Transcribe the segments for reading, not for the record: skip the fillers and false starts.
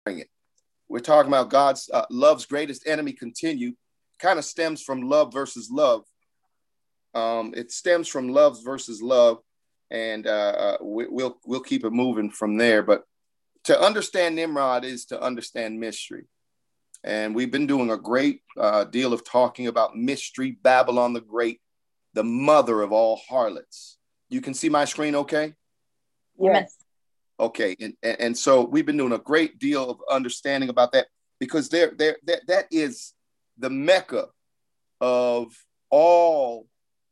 it. We're talking about God's love's greatest enemy continue. Kind of stems from love versus love. It stems from love versus love, and we'll keep it moving from there. But to understand Nimrod is to understand mystery, and we've been doing a great deal of talking about mystery, Babylon the Great, the mother of all harlots. You can see my screen, okay? Yes. Okay, and so we've been doing a great deal of understanding about that because that is the mecca of all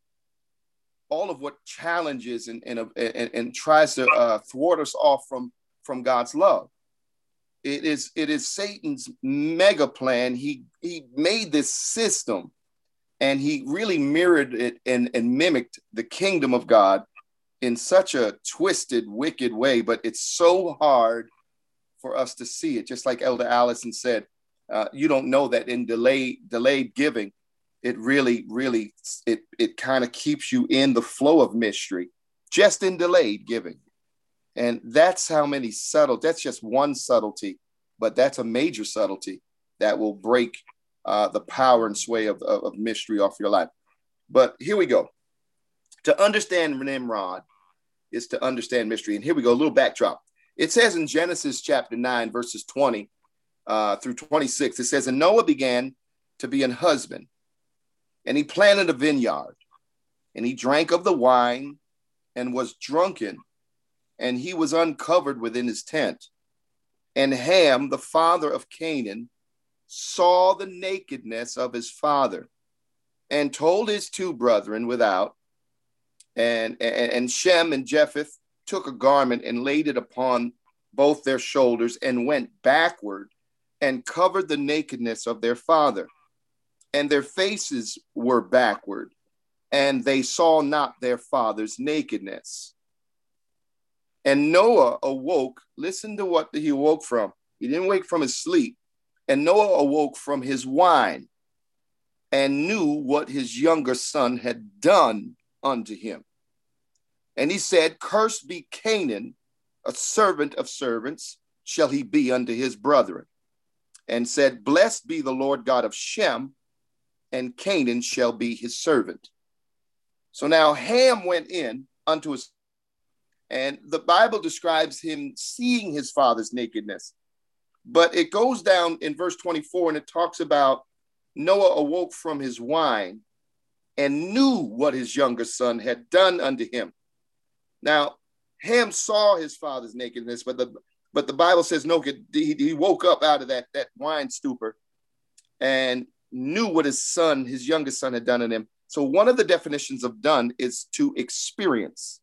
of what challenges and tries to thwart us off from God's love. It is Satan's mega plan. He made this system, and he really mirrored it and mimicked the kingdom of God in such a twisted, wicked way. But it's so hard for us to see it. Just like Elder Allison said, you don't know that in delayed giving, it really it kind of keeps you in the flow of mystery, just in delayed giving. And that's how many that's just one subtlety, but that's a major subtlety that will break the power and sway of mystery off your life. But here we go. To understand Nimrod is to understand mystery. And here we go, a little backdrop. It says in Genesis chapter 9, verses 20 through 26, it says, and Noah began to be an husband, and he planted a vineyard, and he drank of the wine and was drunken, and he was uncovered within his tent. And Ham, the father of Canaan, saw the nakedness of his father and told his two brethren without, and Shem and Japheth took a garment and laid it upon both their shoulders and went backward and covered the nakedness of their father. And their faces were backward, and they saw not their father's nakedness. And Noah awoke. Listen to what he awoke from. He didn't wake from his sleep. And Noah awoke from his wine and knew what his younger son had done unto him. And he said, cursed be Canaan, a servant of servants shall he be unto his brethren. And said, blessed be the Lord God of Shem, and Canaan shall be his servant. So now Ham went in unto his, and the Bible describes him seeing his father's nakedness. But it goes down in verse 24, and it talks about Noah awoke from his wine and knew what his younger son had done unto him. Now, Ham saw his father's nakedness, but the Bible says no, he woke up out of that wine stupor and knew what his youngest son had done in him. So one of the definitions of done is to experience.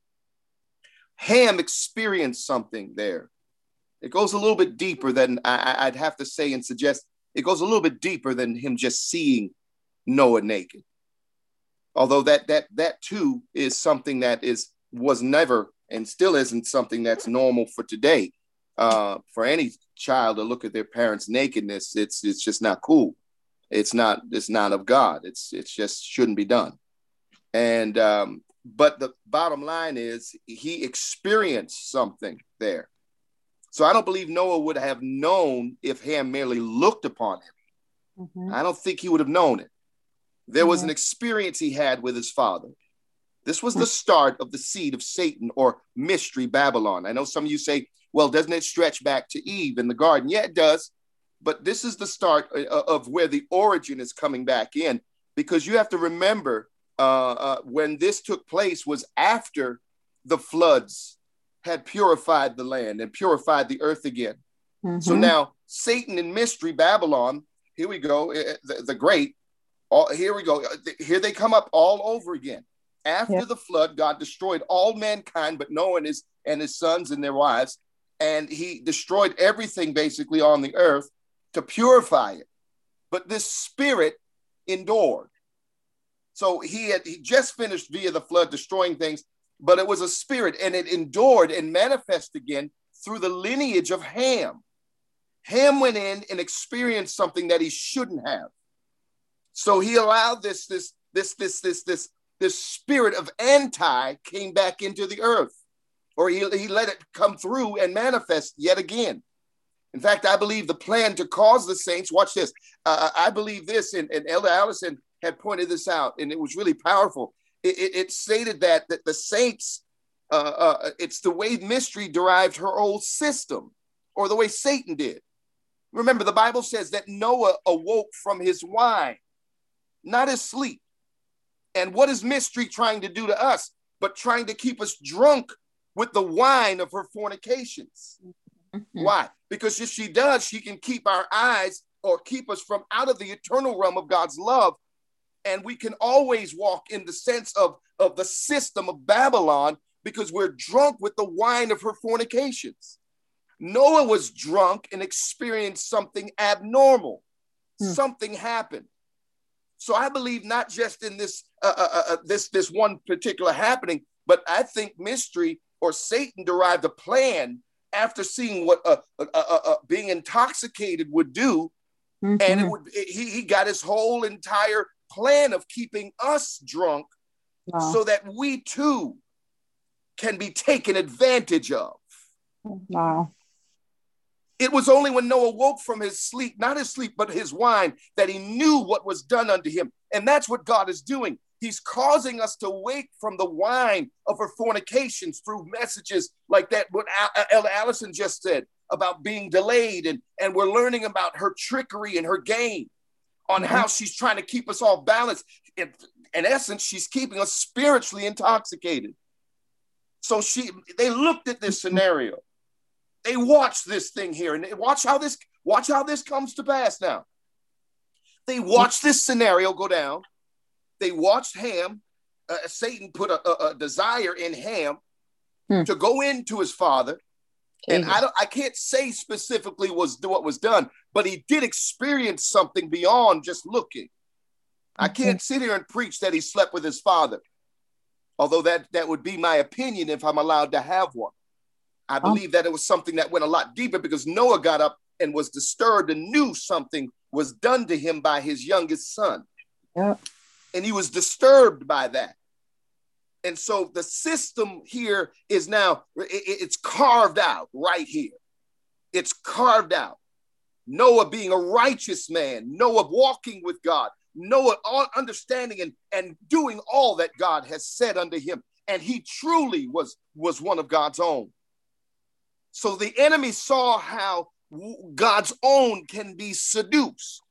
Ham experienced something there. It goes a little bit deeper than I'd have to say and suggest. It goes a little bit deeper than him just seeing Noah naked. Although that too is something that was never and still isn't something that's normal for today. For any child to look at their parents' nakedness, it's just not cool. It's not of God. It's just shouldn't be done. And but the bottom line is he experienced something there. So I don't believe Noah would have known if Ham merely looked upon him. Mm-hmm. I don't think he would have known it. There was an experience he had with his father. This was the start of the seed of Satan or mystery Babylon. I know some of you say, well, doesn't it stretch back to Eve in the garden? Yeah, it does. But this is the start of where the origin is coming back in, because you have to remember when this took place was after the floods had purified the land and purified the earth again. Mm-hmm. So now Satan in mystery Babylon, here we go, the great, here we go. Here they come up all over again. After the flood, God destroyed all mankind, but Noah and his sons and their wives, and he destroyed everything basically on the earth to purify it. But this spirit endured. So he just finished via the flood destroying things, but it was a spirit, and it endured and manifested again through the lineage of Ham. Ham went in and experienced something that he shouldn't have. So he allowed this spirit of anti came back into the earth, or he let it come through and manifest yet again. In fact, I believe the plan to cause the saints, watch this. I believe this, and Elder Allison had pointed this out, and it was really powerful. It stated that the saints, it's the way mystery derived her old system, or the way Satan did. Remember, the Bible says that Noah awoke from his wine, not his sleep. And what is mystery trying to do to us? But trying to keep us drunk with the wine of her fornications. Mm-hmm. Why? Because if she does, she can keep our eyes or keep us from out of the eternal realm of God's love. And we can always walk in the sense of the system of Babylon because we're drunk with the wine of her fornications. Noah was drunk and experienced something abnormal. Something happened. So I believe not just in this one particular happening, but I think mystery or Satan derived a plan after seeing what being intoxicated would do. Mm-hmm. And he got his whole entire plan of keeping us drunk. Wow. So that we too can be taken advantage of. Wow. It was only when Noah woke from his sleep, not his sleep, but his wine, that he knew what was done unto him. And that's what God is doing. He's causing us to wake from the wine of her fornications through messages like that, what Elder Allison just said about being delayed. And we're learning about her trickery and her game on how she's trying to keep us all balanced. In essence, she's keeping us spiritually intoxicated. So they looked at this scenario. They watched this thing here, and watch how this comes to pass now. They watched this scenario go down. They watched Ham. Satan put a desire in Ham to go into his father. And I can't say specifically what was done, but he did experience something beyond just looking. I can't sit here and preach that he slept with his father, although that would be my opinion if I'm allowed to have one. I believe that it was something that went a lot deeper because Noah got up and was disturbed and knew something was done to him by his youngest son. Yeah. And he was disturbed by that. And so the system here is now, it's carved out right here. It's carved out. Noah being a righteous man, Noah walking with God, Noah understanding and doing all that God has said unto him. And he truly was one of God's own. So the enemy saw how God's own can be seduced.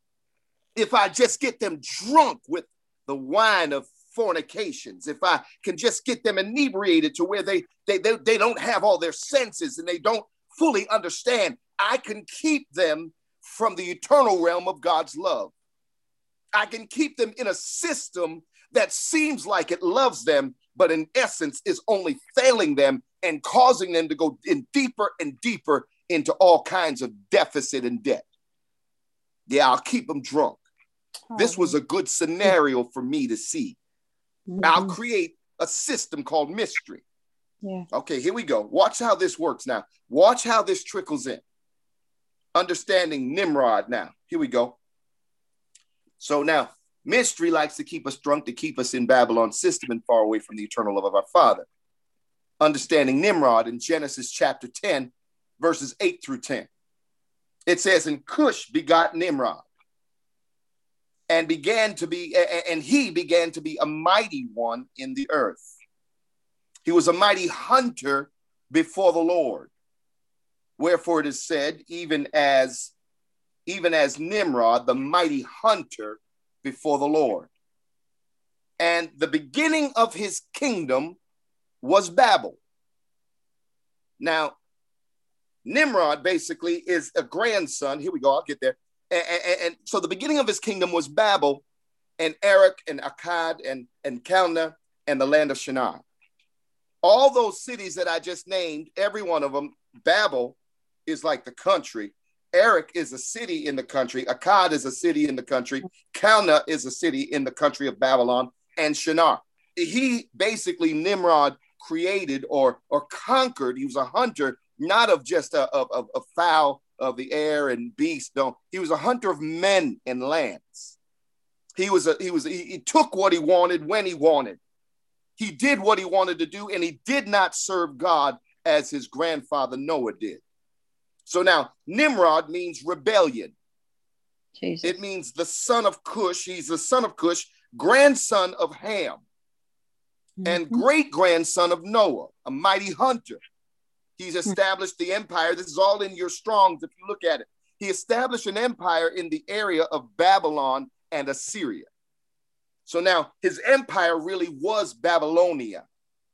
If I just get them drunk with the wine of fornications, if I can just get them inebriated to where they don't have all their senses and they don't fully understand, I can keep them from the eternal realm of God's love. I can keep them in a system that seems like it loves them, but in essence is only failing them and causing them to go in deeper and deeper into all kinds of deficit and debt. Yeah, I'll keep them drunk. This was a good scenario for me to see. I'll create a system called mystery. Yeah. Okay, here we go. Watch how this works now. Watch how this trickles in. Understanding Nimrod now. Here we go. So now, mystery likes to keep us drunk, to keep us in Babylon's system and far away from the eternal love of our Father. Understanding Nimrod in Genesis chapter 10, verses 8 through 10. It says, and Cush begot Nimrod, and he began to be a mighty one in the earth. He was a mighty hunter before the Lord. Wherefore it is said, even as Nimrod, the mighty hunter before the Lord. And the beginning of his kingdom was Babel. Now, Nimrod basically is a grandson. Here we go, I'll get there. And so the beginning of his kingdom was Babel, and Erech, and Akkad, and Calneh, and the land of Shinar. All those cities that I just named, every one of them, Babel is like the country. Erech is a city in the country. Akkad is a city in the country. Calneh is a city in the country of Babylon, and Shinar. He basically, Nimrod, created or conquered. He was a hunter, not of just a fowl of the air and beasts. No, he was a hunter of men and lands. He took what he wanted when he wanted. He did what he wanted to do, and he did not serve God as his grandfather Noah did. So now Nimrod means rebellion. Jesus. It means the son of Cush. He's the son of Cush, grandson of Ham, and great-grandson of Noah, a mighty hunter. He's established the empire. This is all in your Strongs if you look at it. He established an empire in the area of Babylon and Assyria. So now his empire really was Babylonia.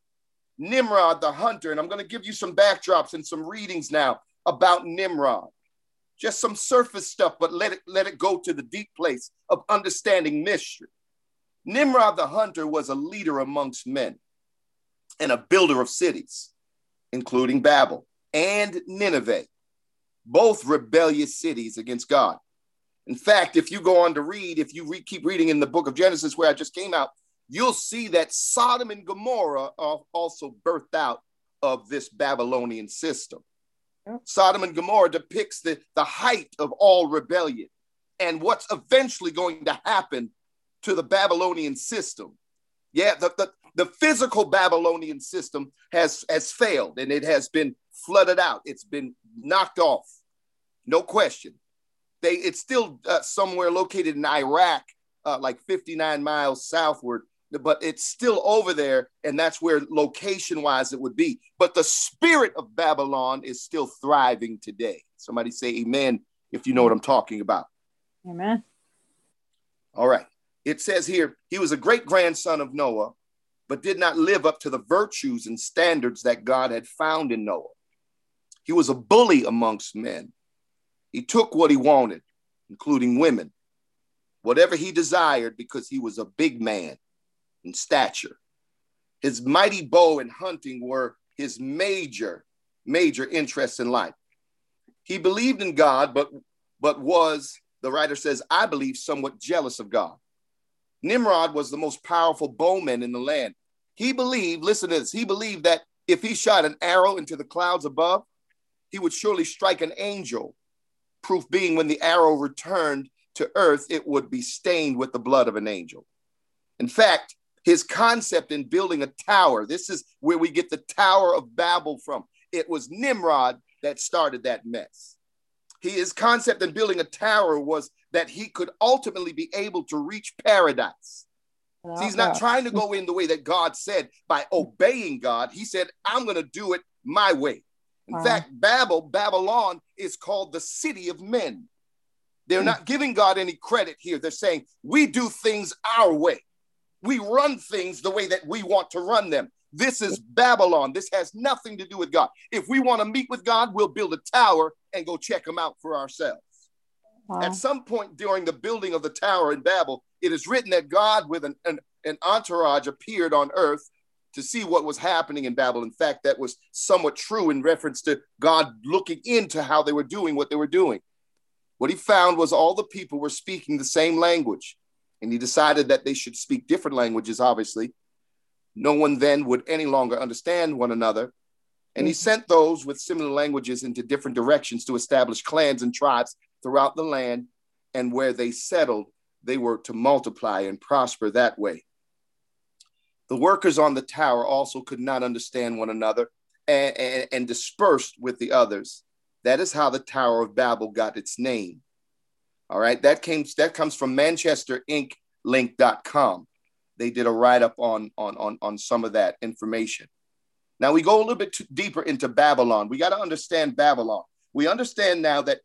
Nimrod the hunter, and I'm going to give you some backdrops and some readings now about Nimrod. Just some surface stuff, but let it go to the deep place of understanding mystery. Nimrod the hunter was a leader amongst men and a builder of cities, including Babel and Nineveh, both rebellious cities against God. In fact, if you go on to read, if you keep reading in the book of Genesis where I just came out, you'll see that Sodom and Gomorrah are also birthed out of this Babylonian system. Sodom and Gomorrah depicts the height of all rebellion and what's eventually going to happen to the Babylonian system. Yeah, the physical Babylonian system has failed and it has been flooded out. It's been knocked off. No question. It's still somewhere located in Iraq, like 59 miles southward, but it's still over there, and that's where location-wise it would be. But the spirit of Babylon is still thriving today. Somebody say amen if you know what I'm talking about. Amen. All right. It says here, he was a great-grandson of Noah, but did not live up to the virtues and standards that God had found in Noah. He was a bully amongst men. He took what he wanted, including women, whatever he desired, because he was a big man in stature. His mighty bow and hunting were his major interests in life. He believed in God, but was, the writer says, I believe, somewhat jealous of God. Nimrod was the most powerful bowman in the land. He believed, listen to this, he believed that if he shot an arrow into the clouds above, he would surely strike an angel. Proof being, when the arrow returned to earth, it would be stained with the blood of an angel. In fact, his concept in building a tower, this is where we get the Tower of Babel from. It was Nimrod that started that mess. His concept in building a tower was that he could ultimately be able to reach paradise. So he's not trying to go in the way that God said by obeying God. He said, I'm going to do it my way. In fact, Babylon is called the city of men. They're not giving God any credit here. They're saying, we do things our way. We run things the way that we want to run them. This is Babylon. This has nothing to do with God. If we want to meet with God, we'll build a tower and go check him out for ourselves. At some point during the building of the tower in Babel, it is written that God with an entourage appeared on earth to see what was happening in Babel. In fact, that was somewhat true in reference to God looking into how they were doing what they were doing. What he found was all the people were speaking the same language, and he decided that they should speak different languages, obviously. No one then would any longer understand one another, and he sent those with similar languages into different directions to establish clans and tribes throughout the land, and where they settled, they were to multiply and prosper that way. The workers on the tower also could not understand one another and dispersed with the others. That is how the Tower of Babel got its name. All right, that comes from ManchesterInkLink.com. They did a write-up on some of that information. Now we go a little bit deeper into Babylon. We got to understand Babylon. We understand now that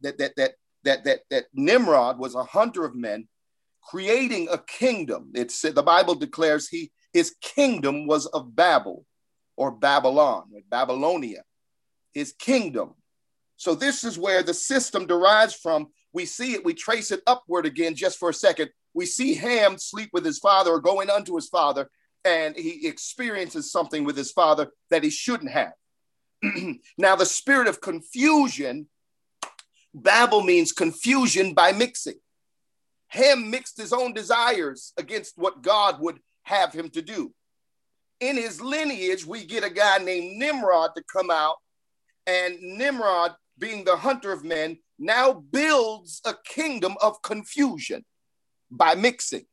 Nimrod was a hunter of men, creating a kingdom. The Bible declares his kingdom was of Babel, or Babylon, or Babylonia, his kingdom. So this is where the system derives from. We see it, we trace it upward again just for a second. We see Ham sleep with his father or going unto his father, and he experiences something with his father that he shouldn't have. Now, the spirit of confusion, Babel means confusion by mixing. Ham mixed his own desires against what God would have him to do. In his lineage, we get a guy named Nimrod to come out, and Nimrod, being the hunter of men, now builds a kingdom of confusion by mixing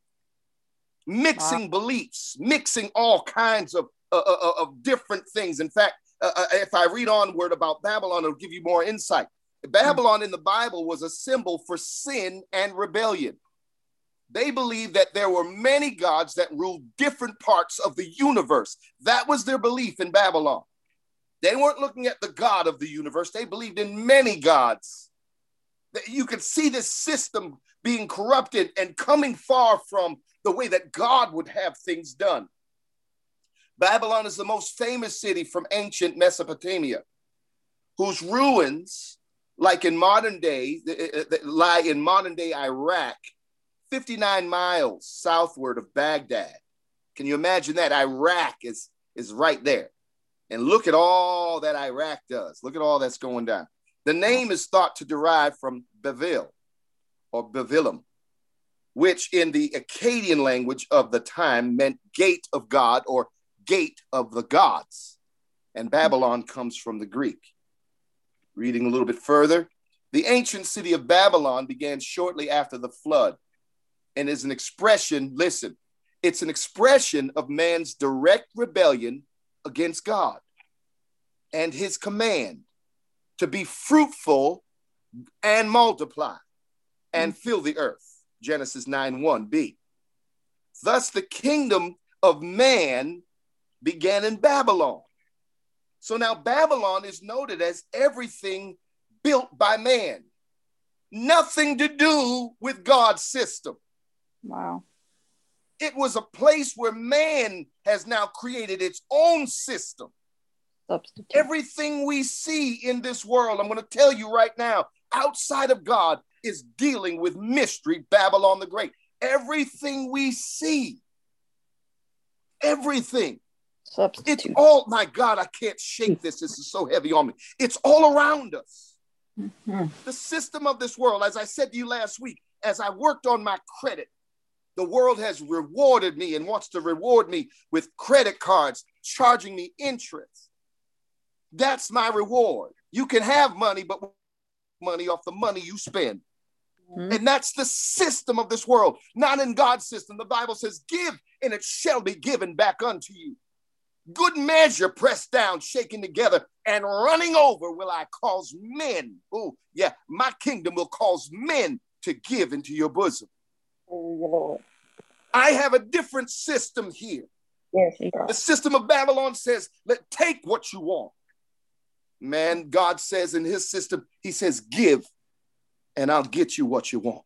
beliefs, mixing all kinds of different things. In fact, if I read onward about Babylon, it'll give you more insight. Babylon in the Bible was a symbol for sin and rebellion. They believed that there were many gods that ruled different parts of the universe. That was their belief in Babylon. They weren't looking at the God of the universe. They believed in many gods. You could see this system being corrupted and coming far from the way that God would have things done. Babylon is the most famous city from ancient Mesopotamia, whose ruins, like in modern day, lie in modern day Iraq, 59 miles southward of Baghdad. Can you imagine that? Iraq is right there. And look at all that Iraq does. Look at all that's going down. The name is thought to derive from Bevil or Bevilim, which in the Akkadian language of the time meant gate of God or gate of the gods. And Babylon comes from the Greek. Reading a little bit further, the ancient city of Babylon began shortly after the flood and is an expression, listen, it's an expression of man's direct rebellion against God and his command to be fruitful and multiply and fill the earth. Genesis 9:1b. Thus the kingdom of man began in Babylon. So now Babylon is noted as everything built by man. Nothing to do with God's system. Wow. It was a place where man has now created its own system. Substitute. Everything we see in this world, I'm going to tell you right now, outside of God is dealing with mystery, Babylon the Great. Everything we see, everything. Substitute. It's all, my God, I can't shake this. This is so heavy on me. It's all around us. Mm-hmm. The system of this world, as I said to you last week, as I worked on my credit, the world has rewarded me and wants to reward me with credit cards, charging me interest. That's my reward. You can have money, but money off the money you spend. Mm-hmm. And that's the system of this world, not in God's system. The Bible says, give and it shall be given back unto you. Good measure, pressed down, shaken together, and running over will I cause men. Oh, yeah, my kingdom will cause men to give into your bosom. Oh, Lord. I have a different system here. Yes, the system of Babylon says, take what you want. Man, God says in his system, he says, give, and I'll get you what you want.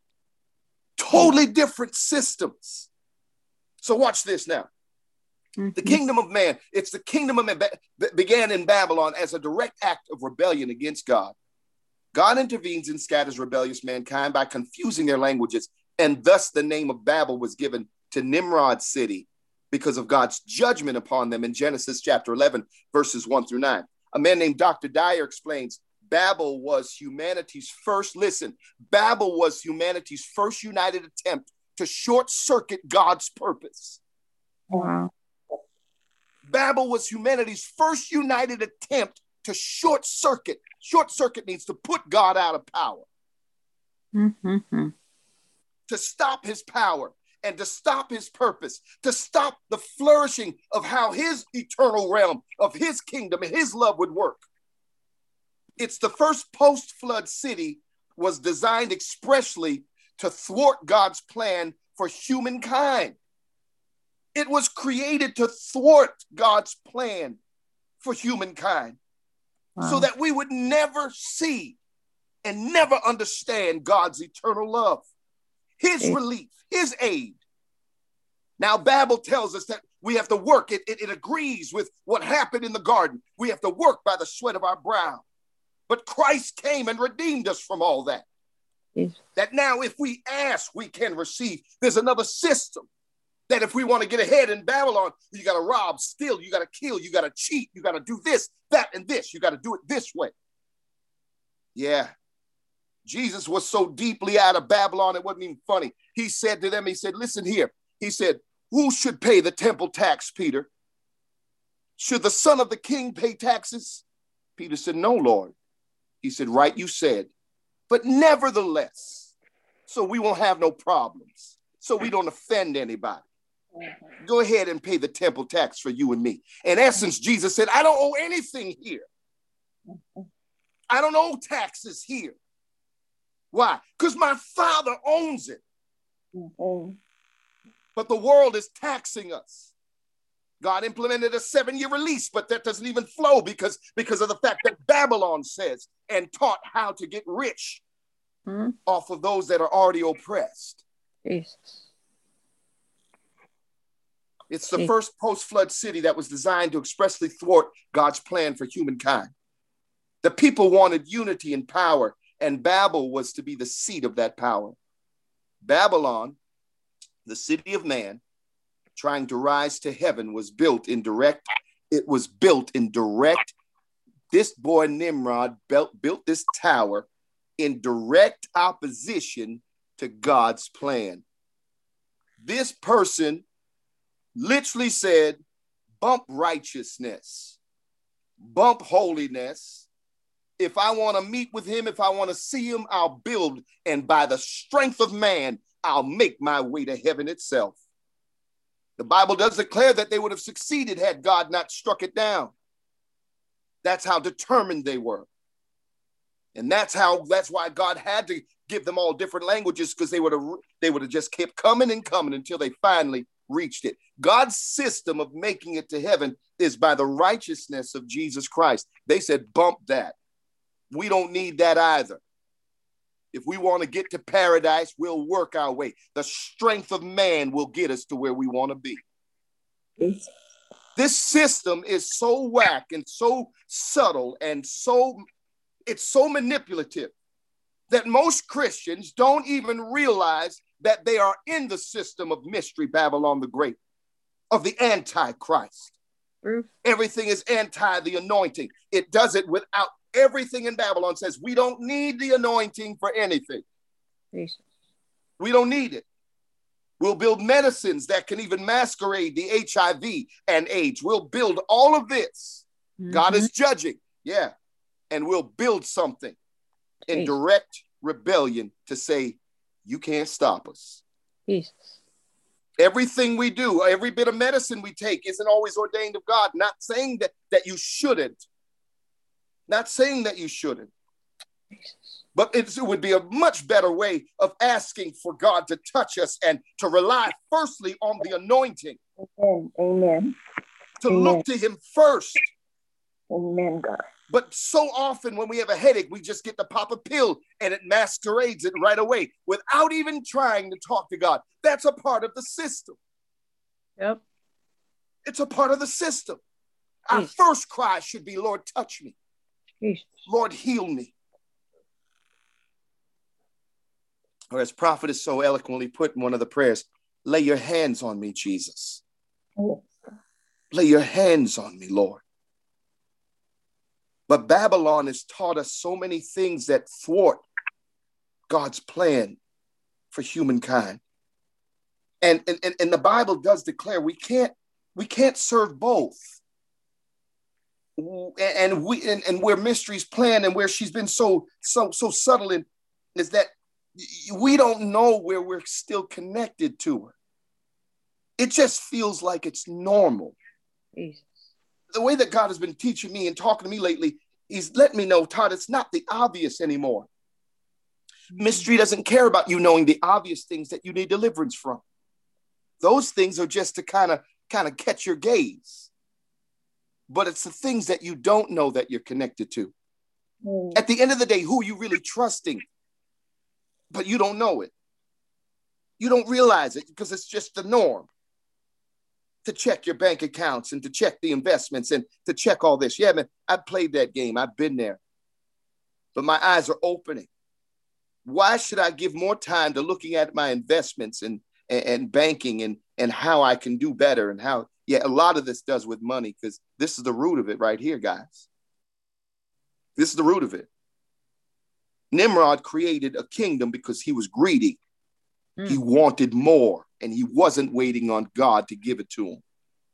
Totally different systems. So watch this now. The kingdom of man, it's the kingdom of man that began in Babylon as a direct act of rebellion against God. God intervenes and scatters rebellious mankind by confusing their languages, and thus the name of Babel was given to Nimrod's city because of God's judgment upon them in Genesis chapter 11, verses 1-9. A man named Dr. Dyer explains, Babel was humanity's first, listen, Babel was humanity's first united attempt to short circuit God's purpose. Wow. Babel was humanity's first united attempt to short circuit. Short circuit means to put God out of power. Mm-hmm. To stop his power and to stop his purpose, to stop the flourishing of how his eternal realm of his kingdom and his love would work. It's the first post-flood city was designed expressly to thwart God's plan for humankind. It was created to thwart God's plan for humankind. Wow. So that we would never see and never understand God's eternal love, his relief, his aid. Now, Babel tells us that we have to work. It agrees with what happened in the garden. We have to work by the sweat of our brow. But Christ came and redeemed us from all that. Yes. That now if we ask, we can receive. There's another system that if we want to get ahead in Babylon, you got to rob, steal, you got to kill, you got to cheat, you got to do this, that, and this. You got to do it this way. Yeah. Jesus was so deeply out of Babylon, it wasn't even funny. He said to them, he said, listen here. He said, who should pay the temple tax, Peter? Should the son of the king pay taxes? Peter said, no, Lord. He said, right, you said. But nevertheless, so we won't have no problems, so we don't offend anybody. Go ahead and pay the temple tax for you and me. In essence, Jesus said, I don't owe anything here. I don't owe taxes here. Why? Because my Father owns it. Mm-hmm. But the world is taxing us. God implemented a 7-year release, but that doesn't even flow because of the fact that Babylon says and taught how to get rich off of those that are already oppressed. Jesus. It's the first post-flood city that was designed to expressly thwart God's plan for humankind. The people wanted unity and power, and Babel was to be the seat of that power. Babylon, the city of man, trying to rise to heaven, was built in direct. This boy Nimrod built this tower in direct opposition to God's plan. This person literally said, bump righteousness, bump holiness. If I want to meet with him, if I want to see him, I'll build. And by the strength of man, I'll make my way to heaven itself. The Bible does declare that they would have succeeded had God not struck it down. That's how determined they were. And that's why God had to give them all different languages, because they would have just kept coming and coming until they finally reached it. God's system of making it to heaven is by the righteousness of Jesus Christ. They said, bump that. We don't need that either. If we want to get to paradise, we'll work our way. The strength of man will get us to where we want to be. Yes. This system is so whack and so subtle and it's so manipulative that most Christians don't even realize that they are in the system of mystery, Babylon the Great, of the Antichrist. Everything is anti the anointing. It does it without. Everything in Babylon says we don't need the anointing for anything. Jesus. We don't need it. We'll build medicines that can even masquerade the HIV and AIDS. We'll build all of this. God is judging. Yeah. And we'll build something in direct rebellion to say, you can't stop us. Jesus. Everything we do, every bit of medicine we take isn't always ordained of God. Not saying that you shouldn't. Not saying that you shouldn't. But it would be a much better way of asking for God to touch us and to rely firstly on the anointing. Amen. To look to him first. Amen, God. But so often when we have a headache, we just get to pop a pill and it masquerades it right away without even trying to talk to God. That's a part of the system. Yep. It's a part of the system. Our first cry should be, Lord, touch me. Jesus. Lord, heal me. Or as prophet is so eloquently put in one of the prayers, lay your hands on me, Jesus. Lay your hands on me, Lord. But Babylon has taught us so many things that thwart God's plan for humankind. And the Bible does declare we can't serve both. And where mystery's plan and where she's been so subtle in is that we don't know where we're still connected to her. It just feels like it's normal. Jesus. The way that God has been teaching me and talking to me lately, he's let me know, Todd, it's not the obvious anymore. Mystery doesn't care about you knowing the obvious things that you need deliverance from. Those things are just to kind of catch your gaze. But it's the things that you don't know that you're connected to. At the end of the day, who are you really trusting? But you don't know it. You don't realize it because it's just the norm to check your bank accounts and to check the investments and to check all this. Yeah, man, I've played that game. I've been there. But my eyes are opening. Why should I give more time to looking at my investments and banking and how I can do better and how, a lot of this does with money, because this is the root of it right here, guys. This is the root of it. Nimrod created a kingdom because he was greedy. He wanted more, and he wasn't waiting on God to give it to him.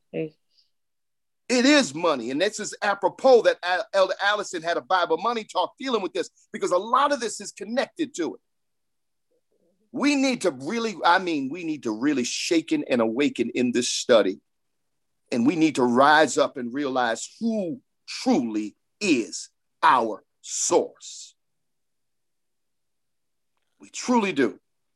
It is money, and this is apropos that Elder Allison had a Bible Money Talk dealing with this, because a lot of this is connected to it. We need to really shaken and awaken in this study. And we need to rise up and realize who truly is our source. We truly do.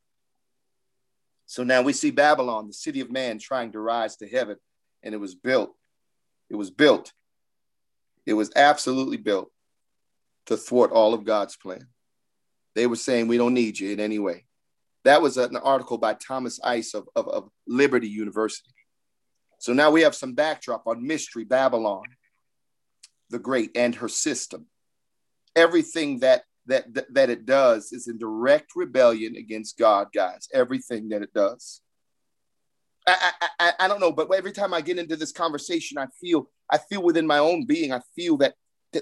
So now we see Babylon, the city of man, trying to rise to heaven, and it was built. It was built. It was absolutely built to thwart all of God's plan. They were saying, we don't need you in any way. That was an article by Thomas Ice of Liberty University. So now we have some backdrop on Mystery Babylon the Great and her system. Everything that it does is in direct rebellion against God, guys. Everything that it does. I don't know, but every time I get into this conversation, I feel within my own being, I feel that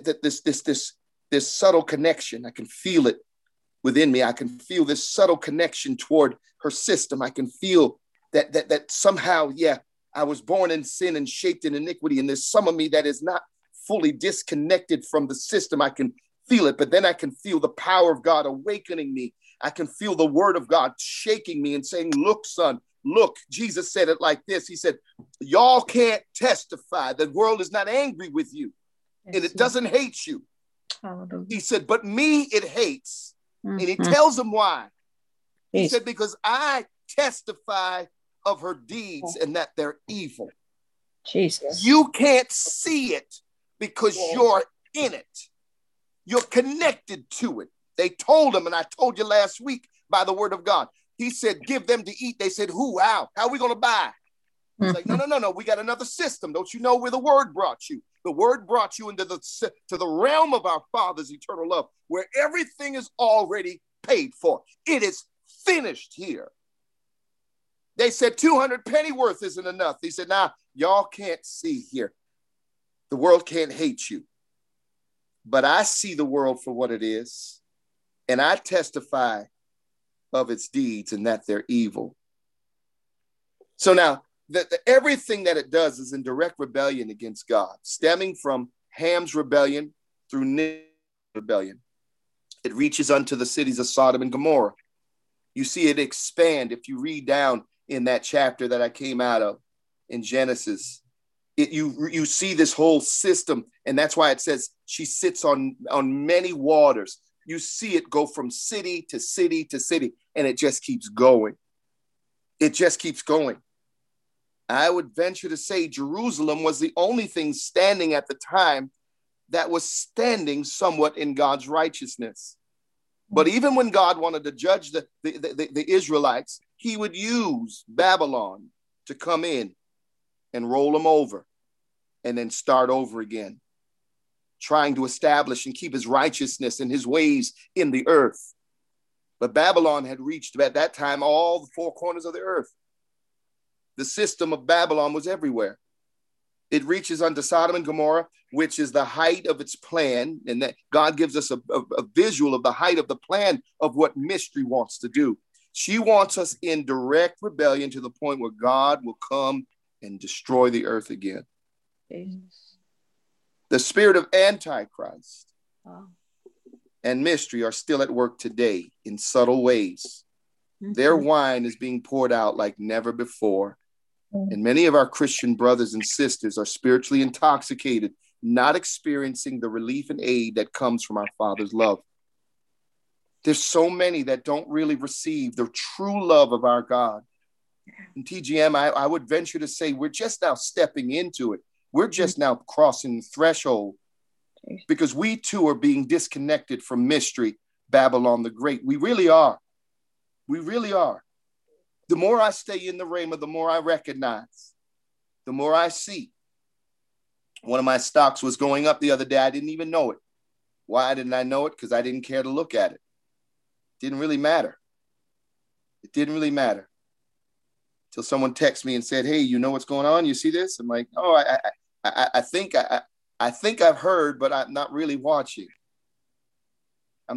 this subtle connection. I can feel it within me. I can feel this subtle connection toward her system. I can feel that somehow, yeah, I was born in sin and shaped in iniquity, and there's some of me that is not fully disconnected from the system. I can feel it, but then I can feel the power of God awakening me. I can feel the word of God shaking me and saying, look, son, look. Jesus said it like this. He said, y'all can't testify. The world is not angry with you, and it doesn't hate you. Hallelujah. He said, but me it hates. And he tells them why. He said, because I testify of her deeds and that they're evil. Jesus. You can't see it because you're in it. You're connected to it. They told him, and I told you last week by the word of God. He said, give them to eat. They said, who? How are we going to buy? He's like, no. We got another system. Don't you know where the word brought you? The word brought you into to the realm of our Father's eternal love, where everything is already paid for. It is finished here. They said 200 pennyworth isn't enough. He said, nah, y'all can't see here. The world can't hate you. But I see the world for what it is, and I testify of its deeds and that they're evil. So now, everything that it does is in direct rebellion against God, stemming from Ham's rebellion through Nineveh's rebellion. It reaches unto the cities of Sodom and Gomorrah. You see it expand if you read down in that chapter that I came out of in Genesis. You see this whole system, and that's why it says she sits on many waters. You see it go from city to city to city, and it just keeps going. It just keeps going. I would venture to say Jerusalem was the only thing standing at the time that was standing somewhat in God's righteousness. But even when God wanted to judge the Israelites, he would use Babylon to come in and roll them over and then start over again, trying to establish and keep his righteousness and his ways in the earth. But Babylon had reached at that time all the four corners of the earth. The system of Babylon was everywhere. It reaches unto Sodom and Gomorrah, which is the height of its plan. And that God gives us a visual of the height of the plan of what Mystery wants to do. She wants us in direct rebellion to the point where God will come and destroy the earth again. Jesus. The spirit of Antichrist and Mystery are still at work today in subtle ways. Their wine is being poured out like never before. And many of our Christian brothers and sisters are spiritually intoxicated, not experiencing the relief and aid that comes from our Father's love. There's so many that don't really receive the true love of our God. And TGM, I would venture to say we're just now stepping into it. We're just now crossing the threshold because we too are being disconnected from Mystery, Babylon the Great. We really are. We really are. The more I stay in the Rhema, the more I recognize, the more I see. One of my stocks was going up the other day. I didn't even know it. Why didn't I know it? Because I didn't care to look at it. It didn't really matter. It didn't really matter. Till someone texted me and said, hey, you know what's going on? You see this? I'm like, oh, I think I've heard, but I'm not really watching. I'm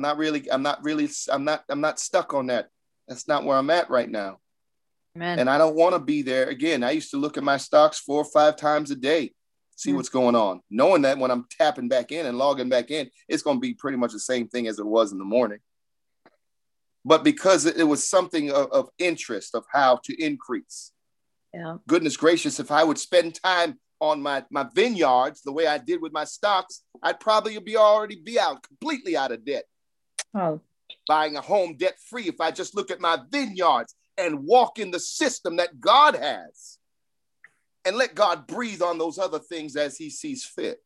not stuck on that. That's not where I'm at right now. Amen. And I don't want to be there again. I used to look at my stocks 4 or 5 times a day, see what's going on, knowing that when I'm tapping back in and logging back in, it's going to be pretty much the same thing as it was in the morning. But because it was something of interest of how to increase. Yeah. Goodness gracious, if I would spend time on my vineyards the way I did with my stocks, I'd probably already be out completely out of debt. Oh. Buying a home debt free if I just look at my vineyards and walk in the system that God has and let God breathe on those other things as he sees fit.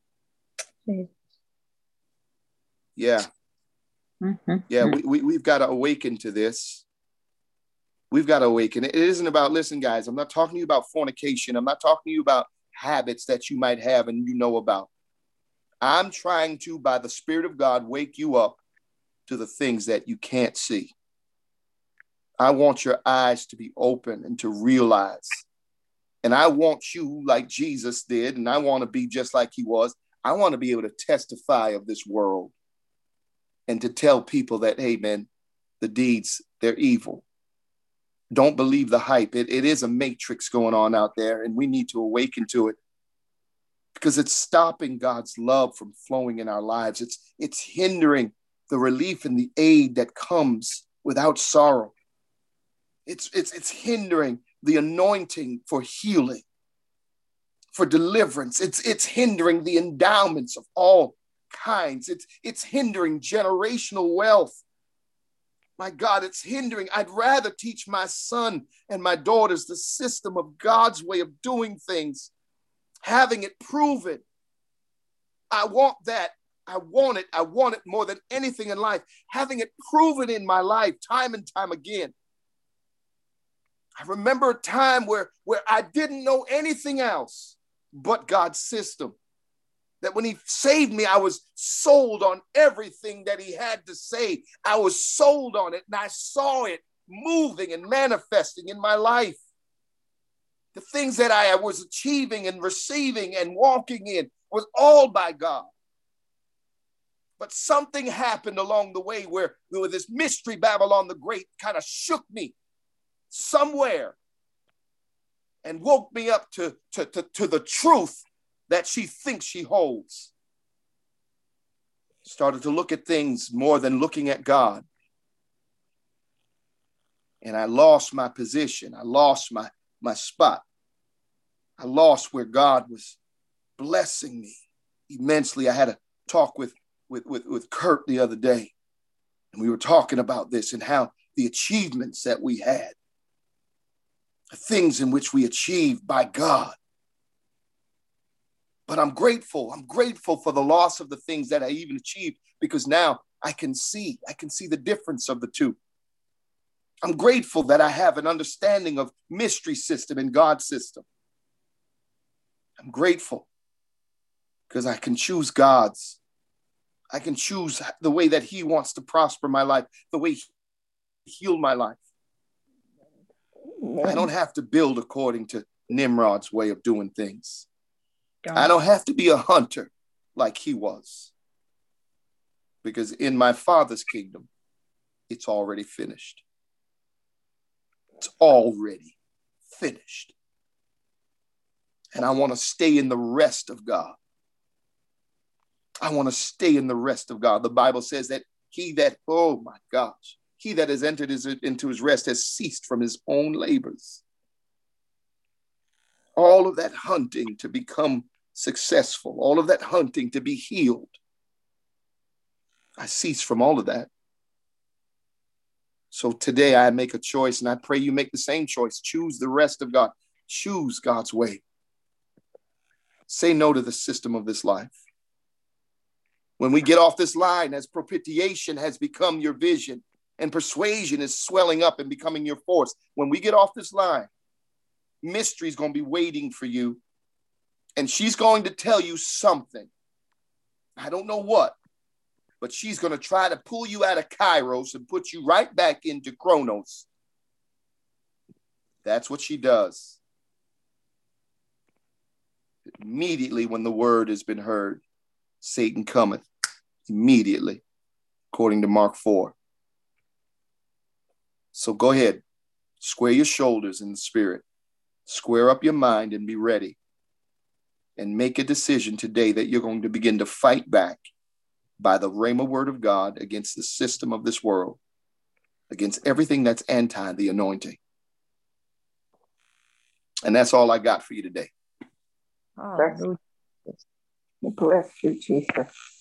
Yeah. Mm-hmm. Yeah, we've got to awaken to this. We've got to awaken. It isn't about, listen, guys, I'm not talking to you about fornication. I'm not talking to you about habits that you might have and you know about. I'm trying to, by the Spirit of God, wake you up to the things that you can't see. I want your eyes to be open and to realize. And I want you, like Jesus did, and I want to be just like he was. I want to be able to testify of this world and to tell people that, hey, man, the deeds, they're evil. Don't believe the hype. It is a matrix going on out there, and we need to awaken to it because it's stopping God's love from flowing in our lives. It's hindering the relief and the aid that comes without sorrow. It's hindering the anointing for healing, for deliverance. It's hindering the endowments of all kinds. It's hindering generational wealth. My God, it's hindering. I'd rather teach my son and my daughters the system of God's way of doing things, having it proven. I want that. I want it. I want it more than anything in life, having it proven in my life time and time again. I remember a time where I didn't know anything else but God's system. That when he saved me, I was sold on everything that he had to say. I was sold on it, and I saw it moving and manifesting in my life. The things that I was achieving and receiving and walking in was all by God. But something happened along the way where this mystery Babylon the Great kind of shook me somewhere and woke me up to the truth that she thinks she holds. Started to look at things more than looking at God. And I lost my position. I lost my spot. I lost where God was blessing me immensely. I had a talk with Kurt the other day, and we were talking about this and how the achievements that we had, the things in which we achieved by God. But I'm grateful. I'm grateful for the loss of the things that I even achieved, because now I can see the difference of the two. I'm grateful that I have an understanding of mystery system and God's system. I'm grateful because I can choose God's. I can choose the way that he wants to prosper my life, the way he healed my life. I don't have to build according to Nimrod's way of doing things. I don't have to be a hunter like he was, because in my Father's kingdom, it's already finished. It's already finished. And I want to stay in the rest of God. I want to stay in the rest of God. The Bible says that he that has entered into his rest has ceased from his own labors. All of that hunting to become successful, all of that hunting to be healed, I cease from all of that. So today I make a choice, and I pray you make the same choice. Choose the rest of God. Choose God's way. Say no to the system of this life. When we get off this line, as propitiation has become your vision and persuasion is swelling up and becoming your force, when we get off this line, mystery is going to be waiting for you, and she's going to tell you something. I don't know what, but she's going to try to pull you out of Kairos and put you right back into Chronos. That's what she does. Immediately when the word has been heard, Satan cometh immediately, according to Mark 4. So go ahead, square your shoulders in the spirit, square up your mind and be ready, and make a decision today that you're going to begin to fight back by the Rhema word of God against the system of this world, against everything that's anti the anointing. And that's all I got for you today. Hallelujah. Bless you, Jesus.